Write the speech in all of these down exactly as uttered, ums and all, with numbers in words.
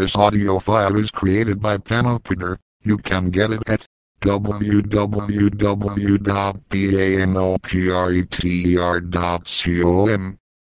This audio file is created by Panopter. You can get it at w w w dot panopter dot com.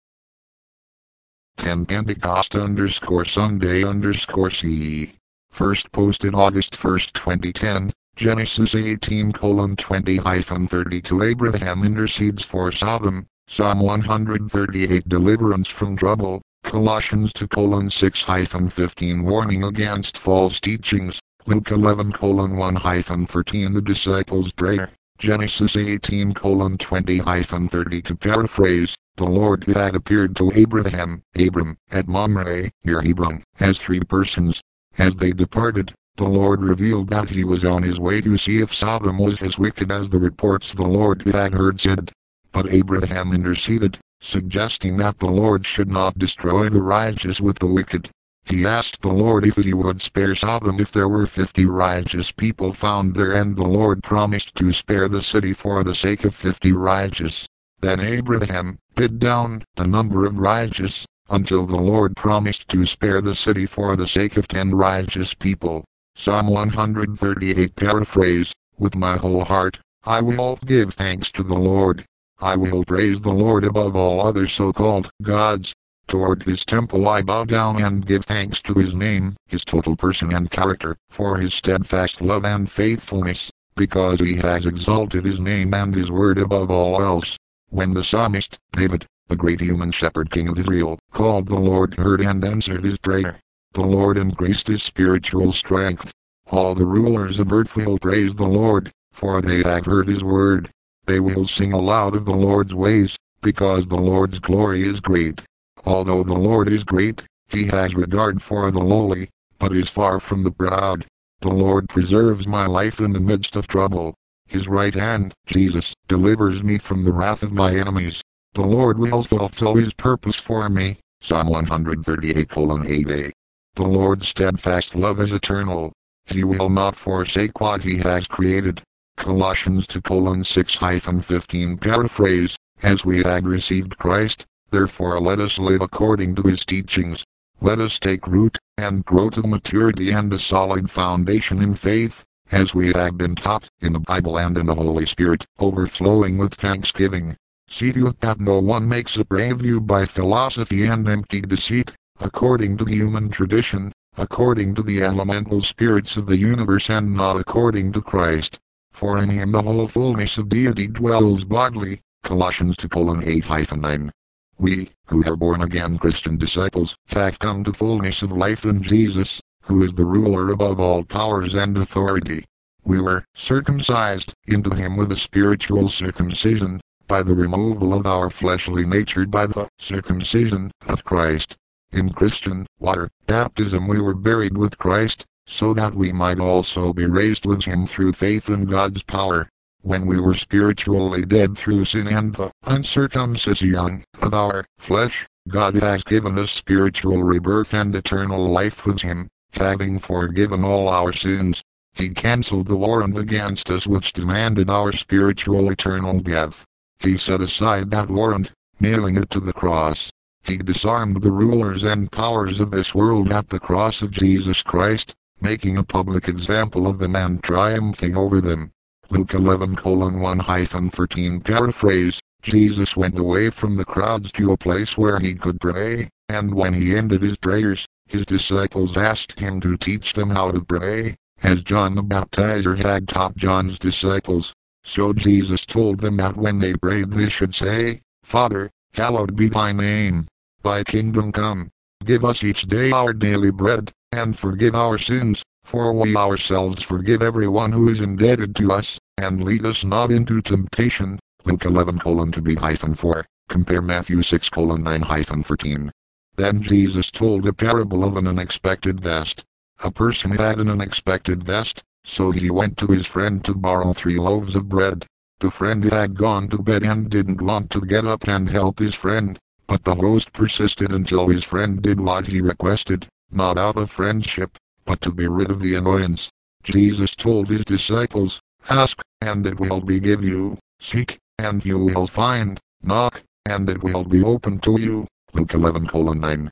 ten Pentecost underscore Sunday underscore C. First posted August first twenty ten. Genesis eighteen colon twenty hyphen thirty-two. Abraham intercedes for Sodom. Psalm one thirty-eight deliverance from trouble. Colossians two colon six hyphen fifteen warning against false teachings. Luke eleven colon one hyphen thirteen the disciples' prayer. Genesis eighteen colon twenty hyphen thirty-two paraphrase. The Lord had appeared to Abraham, Abram, at Mamre, near Hebron, as three persons. As they departed, the Lord revealed that he was on his way to see if Sodom was as wicked as the reports the Lord had heard said. But Abraham interceded, suggesting that the Lord should not destroy the righteous with the wicked. He asked the Lord if he would spare Sodom if there were fifty righteous people found there, and the Lord promised to spare the city for the sake of fifty righteous. Then Abraham bid down the number of righteous, until the Lord promised to spare the city for the sake of ten righteous people. Psalm one thirty-eight paraphrase. With my whole heart, I will give thanks to the Lord. I will praise the Lord above all other so-called gods. Toward his temple I bow down and give thanks to his name, his total person and character, for his steadfast love and faithfulness, because he has exalted his name and his word above all else. When the psalmist, David, the great human shepherd king of Israel, called, the Lord heard and answered his prayer. The Lord increased his spiritual strength. All the rulers of earth will praise the Lord, for they have heard his word. They will sing aloud of the Lord's ways, because the Lord's glory is great. Although the Lord is great, he has regard for the lowly, but is far from the proud. The Lord preserves my life in the midst of trouble. His right hand, Jesus, delivers me from the wrath of my enemies. The Lord will fulfill his purpose for me. Psalm one thirty-eight colon eight a. The Lord's steadfast love is eternal. He will not forsake what he has created. Colossians two colon six hyphen fifteen paraphrase. As we have received Christ, therefore let us live according to his teachings. Let us take root, and grow to maturity and a solid foundation in faith, as we have been taught, in the Bible and in the Holy Spirit, overflowing with thanksgiving. See to it that no one makes a prey of you by philosophy and empty deceit, according to the human tradition, according to the elemental spirits of the universe, and not according to Christ. For in him the whole fullness of deity dwells bodily. Colossians two colon eight hyphen nine. We, who are born-again Christian disciples, have come to fullness of life in Jesus, who is the ruler above all powers and authority. We were circumcised into him with a spiritual circumcision, by the removal of our fleshly nature by the circumcision of Christ. In Christian water baptism we were buried with Christ, so that we might also be raised with him through faith in God's power. When we were spiritually dead through sin and the uncircumcision of our flesh, God has given us spiritual rebirth and eternal life with him, having forgiven all our sins. He cancelled the warrant against us which demanded our spiritual eternal death. He set aside that warrant, nailing it to the cross. He disarmed the rulers and powers of this world at the cross of Jesus Christ, making a public example of them and triumphing over them. Luke eleven colon one hyphen thirteen paraphrase. Jesus went away from the crowds to a place where he could pray, and when he ended his prayers, his disciples asked him to teach them how to pray, as John the Baptizer had taught John's disciples. So Jesus told them that when they prayed they should say, Father, hallowed be thy name. Thy kingdom come. Give us each day our daily bread, and forgive our sins, for we ourselves forgive everyone who is indebted to us, and lead us not into temptation. Luke eleven colon two b hyphen four. Compare Matthew six colon nine hyphen thirteen. Then Jesus told a parable of an unexpected guest. A person had an unexpected guest, so he went to his friend to borrow three loaves of bread. The friend had gone to bed and didn't want to get up and help his friend, but the host persisted until his friend did what he requested, not out of friendship, but to be rid of the annoyance. Jesus told his disciples, Ask, and it will be given you. Seek, and you will find. Knock, and it will be opened to you. Luke eleven colon nine.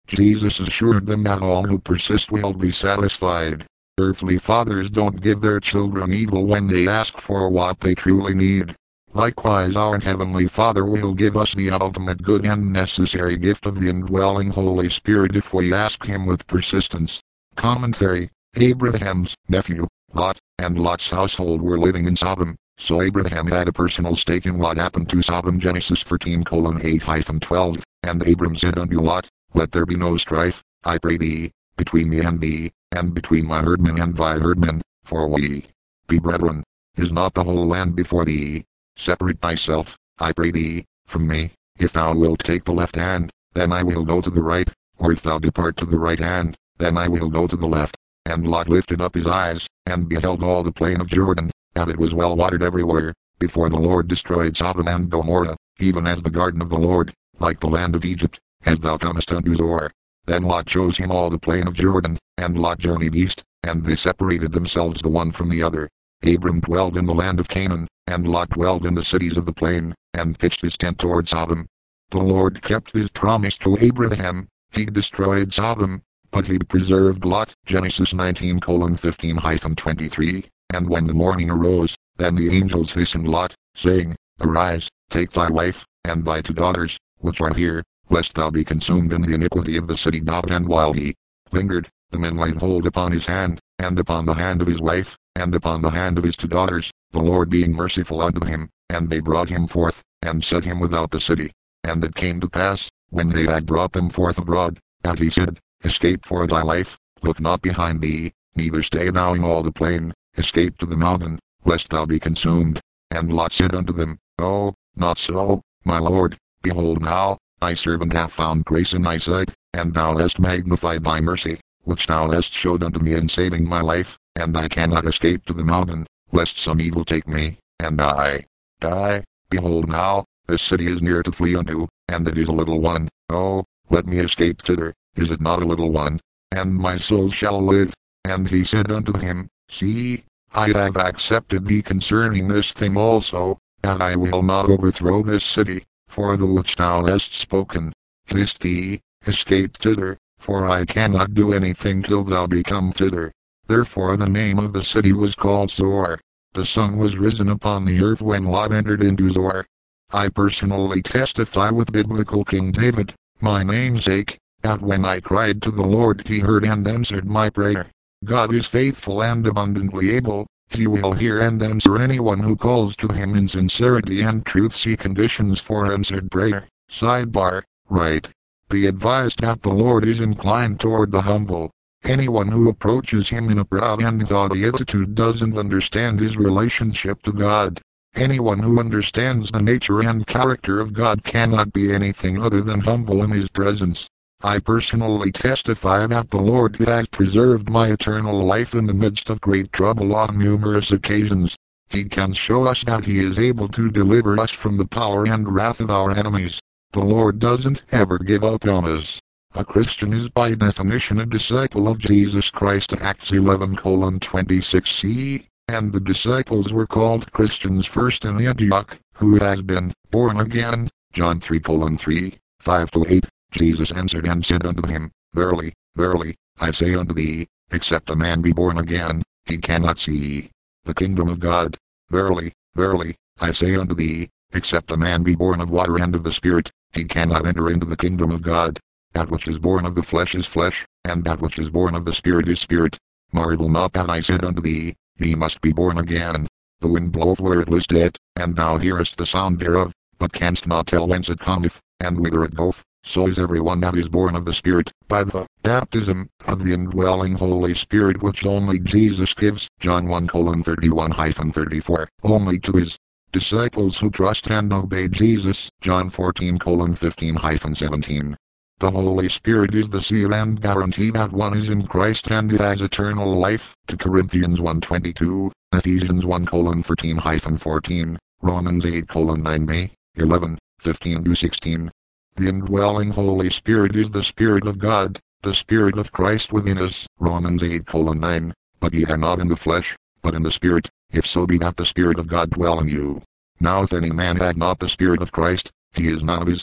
Jesus assured them that all who persist will be satisfied. Earthly fathers don't give their children evil when they ask for what they truly need. Likewise, our Heavenly Father will give us the ultimate good and necessary gift of the indwelling Holy Spirit if we ask Him with persistence. Commentary: Abraham's nephew, Lot, and Lot's household were living in Sodom, so Abraham had a personal stake in what happened to Sodom. Genesis thirteen eight twelve. And Abram said unto Lot, Let there be no strife, I pray thee, between me and thee, and between my herdmen and thy herdmen, for we be brethren. Is not the whole land before thee? Separate thyself, I pray thee, from me. If thou wilt take the left hand, then I will go to the right, or if thou depart to the right hand, then I will go to the left. And Lot lifted up his eyes, and beheld all the plain of Jordan, and it was well watered everywhere, before the Lord destroyed Sodom and Gomorrah, even as the garden of the Lord, like the land of Egypt, as thou comest unto Zoar. Then Lot chose him all the plain of Jordan, and Lot journeyed east, and they separated themselves the one from the other. Abram dwelled in the land of Canaan, and Lot dwelled in the cities of the plain, and pitched his tent toward Sodom. The Lord kept his promise to Abraham. He destroyed Sodom, but he preserved Lot. Genesis nineteen fifteen twenty-three. And when the morning arose, then the angels hastened Lot, saying, Arise, take thy wife, and thy two daughters, which are here, lest thou be consumed in the iniquity of the city. And while he lingered, the men laid hold upon his hand, and upon the hand of his wife, and upon the hand of his two daughters, the Lord being merciful unto him, and they brought him forth, and set him without the city. And it came to pass, when they had brought them forth abroad, that he said, Escape for thy life, look not behind thee, neither stay thou in all the plain, escape to the mountain, lest thou be consumed. And Lot said unto them, Oh, not so, my Lord, behold now, thy servant hath found grace in thy sight, and thou hast magnified thy mercy, which thou hast showed unto me in saving my life, and I cannot escape to the mountain, lest some evil take me, and I die. Behold now, this city is near to flee unto, and it is a little one. Oh, let me escape thither, is it not a little one? And my soul shall live. And he said unto him, See, I have accepted thee concerning this thing also, and I will not overthrow this city, for the which thou hast spoken. Haste thee, escape thither, for I cannot do anything till thou be come thither. Therefore the name of the city was called Zoar. The sun was risen upon the earth when Lot entered into Zoar. I personally testify with biblical King David, my namesake, that when I cried to the Lord he heard and answered my prayer. God is faithful and abundantly able. He will hear and answer anyone who calls to him in sincerity and truth. See conditions for answered prayer. Sidebar, right. Be advised that the Lord is inclined toward the humble. Anyone who approaches him in a proud and haughty attitude doesn't understand his relationship to God. Anyone who understands the nature and character of God cannot be anything other than humble in his presence. I personally testify that the Lord has preserved my eternal life in the midst of great trouble on numerous occasions. He can show us that he is able to deliver us from the power and wrath of our enemies. The Lord doesn't ever give up on us. A Christian is by definition a disciple of Jesus Christ. Acts eleven twenty-six c. And the disciples were called Christians first in Antioch. Who has been born again? John three three, five to eight. Jesus answered and said unto him, Verily, verily, I say unto thee, except a man be born again, he cannot see the kingdom of God. Verily, verily, I say unto thee, except a man be born of water and of the Spirit, he cannot enter into the kingdom of God. That which is born of the flesh is flesh, and that which is born of the Spirit is spirit. Marvel not that I said unto thee, Ye must be born again. The wind bloweth where it listeth, and thou hearest the sound thereof, but canst not tell whence it cometh, and whither it goeth. So is everyone that is born of the Spirit, by the baptism of the indwelling Holy Spirit which only Jesus gives. John one thirty-one thirty-four. Only to his disciples who trust and obey Jesus. John fourteen fifteen seventeen. The Holy Spirit is the seal and guarantee that one is in Christ and has eternal life. To Corinthians one twenty-two, Ephesians one thirteen fourteen, Romans eight nine b, eleven, fifteen to sixteen. The indwelling Holy Spirit is the Spirit of God, the Spirit of Christ within us. Romans eight nine. But ye are not in the flesh, but in the Spirit, if so be that the Spirit of God dwell in you. Now if any man had not the Spirit of Christ, he is none of his.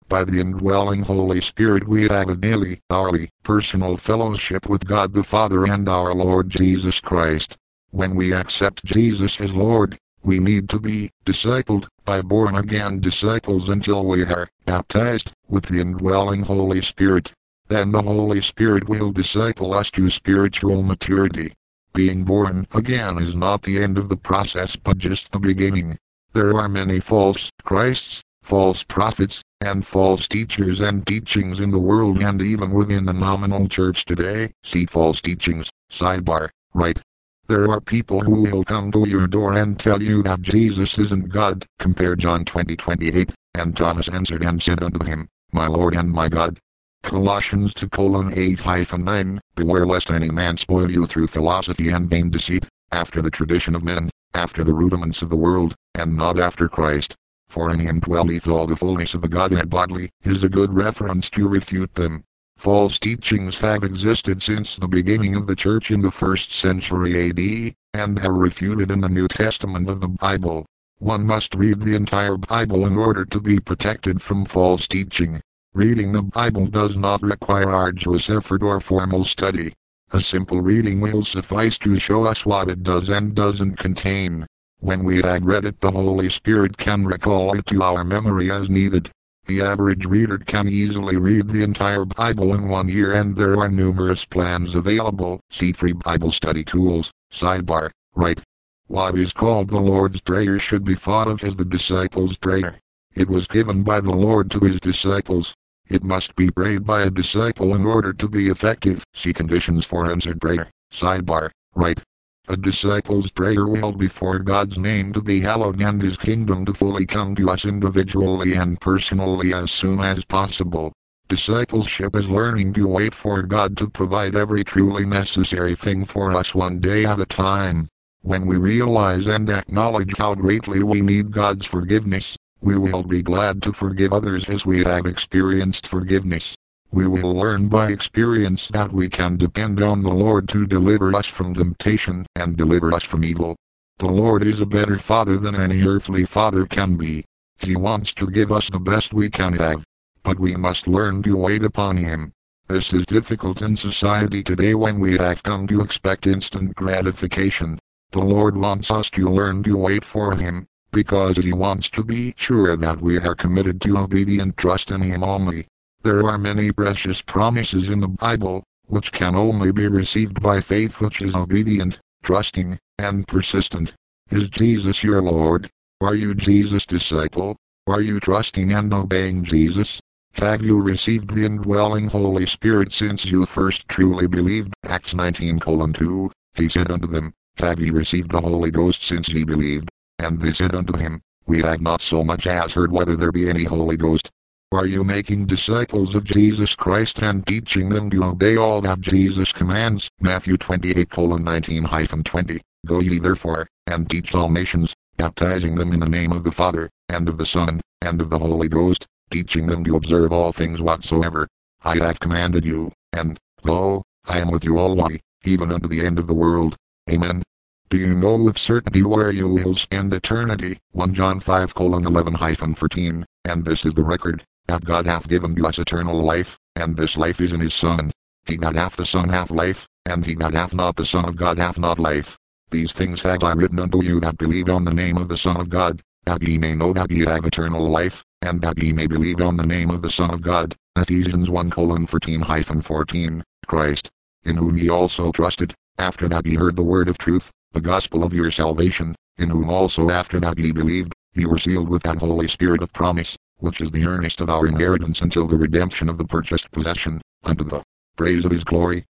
By the indwelling Holy Spirit we have a daily, hourly, personal fellowship with God the Father and our Lord Jesus Christ. When we accept Jesus as Lord, we need to be discipled by born-again disciples until we are baptized with the indwelling Holy Spirit. Then the Holy Spirit will disciple us to spiritual maturity. Being born again is not the end of the process but just the beginning. There are many false Christs, false prophets, and false teachers and teachings in the world and even within the nominal church today. See false teachings, sidebar, right. There are people who will come to your door and tell you that Jesus isn't God. Compare John twenty twenty-eight, and Thomas answered and said unto him, My Lord and my God. Colossians two eight nine, Beware lest any man spoil you through philosophy and vain deceit, after the tradition of men, after the rudiments of the world, and not after Christ. For in him dwelleth all the fullness of the Godhead bodily, is a good reference to refute them. False teachings have existed since the beginning of the church in the first century A D, and are refuted in the New Testament of the Bible. One must read the entire Bible in order to be protected from false teaching. Reading the Bible does not require arduous effort or formal study. A simple reading will suffice to show us what it does and doesn't contain. When we have read it, the Holy Spirit can recall it to our memory as needed. The average reader can easily read the entire Bible in one year, and there are numerous plans available. See Free Bible Study Tools, sidebar, right. What is called the Lord's Prayer should be thought of as the disciples' prayer. It was given by the Lord to his disciples. It must be prayed by a disciple in order to be effective. See Conditions for Answered Prayer, sidebar, right. A disciple's prayer will be for God's name to be hallowed and his kingdom to fully come to us individually and personally as soon as possible. Discipleship is learning to wait for God to provide every truly necessary thing for us one day at a time. When we realize and acknowledge how greatly we need God's forgiveness, we will be glad to forgive others as we have experienced forgiveness. We will learn by experience that we can depend on the Lord to deliver us from temptation and deliver us from evil. The Lord is a better Father than any earthly father can be. He wants to give us the best we can have, but we must learn to wait upon Him. This is difficult in society today when we have come to expect instant gratification. The Lord wants us to learn to wait for Him, because He wants to be sure that we are committed to obedient trust in Him only. There are many precious promises in the Bible, which can only be received by faith which is obedient, trusting, and persistent. Is Jesus your Lord? Are you Jesus' disciple? Are you trusting and obeying Jesus? Have you received the indwelling Holy Spirit since you first truly believed? Acts nineteen two, He said unto them, Have ye received the Holy Ghost since ye believed? And they said unto him, We have not so much as heard whether there be any Holy Ghost. Are you making disciples of Jesus Christ and teaching them to obey all that Jesus commands? Matthew twenty-eight nineteen twenty. Go ye therefore, and teach all nations, baptizing them in the name of the Father, and of the Son, and of the Holy Ghost, teaching them to observe all things whatsoever I have commanded you, and, lo, I am with you always, even unto the end of the world. Amen. Do you know with certainty where you will spend eternity? First John five eleven thirteen, and this is the record, that God hath given to us eternal life, and this life is in his Son. He that hath the Son hath life, and he that hath not the Son of God hath not life. These things have I written unto you that believe on the name of the Son of God, that ye may know that ye have eternal life, and that ye may believe on the name of the Son of God. Ephesians one thirteen fourteen, Christ, in whom ye also trusted, after that ye heard the word of truth, the gospel of your salvation, in whom also after that ye believed, ye were sealed with that Holy Spirit of promise, which is the earnest of our inheritance until the redemption of the purchased possession, unto the praise of his glory.